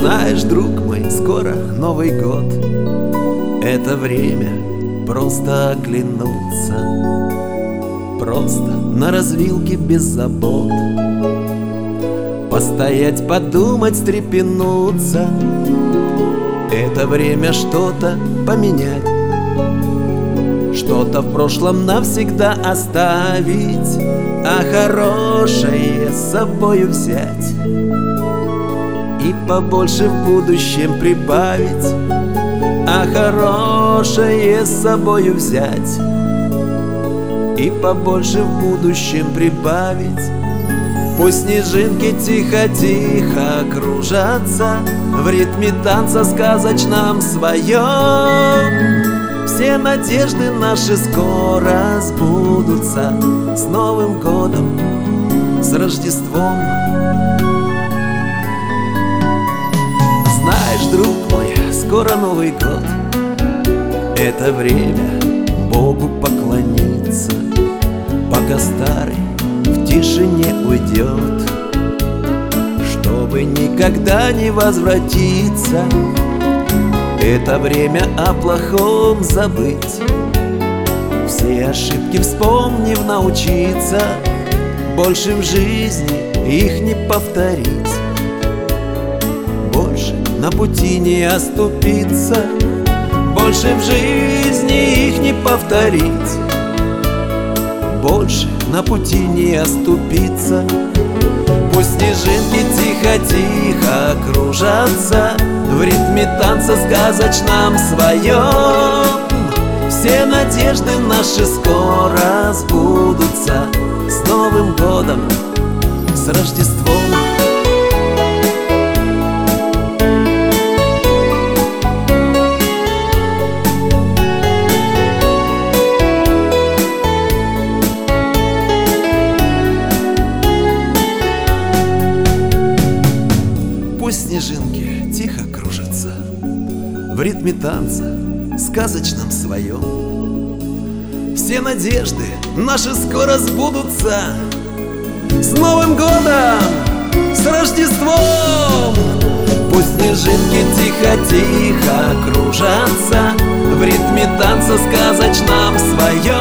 Знаешь, друг мой, скоро Новый год. Это время просто оглянуться, просто на развилке без забот, постоять, подумать, встрепенуться. Это время что-то поменять, что-то в прошлом навсегда оставить, а хорошее с собою взять и побольше в будущем прибавить, а хорошее с собою взять и побольше в будущем прибавить. Пусть снежинки тихо-тихо кружатся в ритме танца сказочном своем. Все надежды наши скоро сбудутся. С Новым годом, с Рождеством. Знаешь, друг мой, скоро Новый год. Это время Богу поклониться, пока старый в тишине уйдет, чтобы никогда не возвратиться. Это время о плохом забыть, все ошибки вспомнив научиться, больше в жизни их не повторить, больше на пути не оступиться, больше в жизни их не повторить, больше на пути не оступиться. Пусть снежинки тихо-тихо кружатся в ритме танца сказочном своем. Все надежды наши скоро сбудутся. С Новым годом, с Рождеством. Пусть снежинки тихо кружатся в ритме танца сказочном своем. Все надежды наши скоро сбудутся. С Новым годом, с Рождеством! Пусть снежинки тихо-тихо кружатся в ритме танца сказочном своем.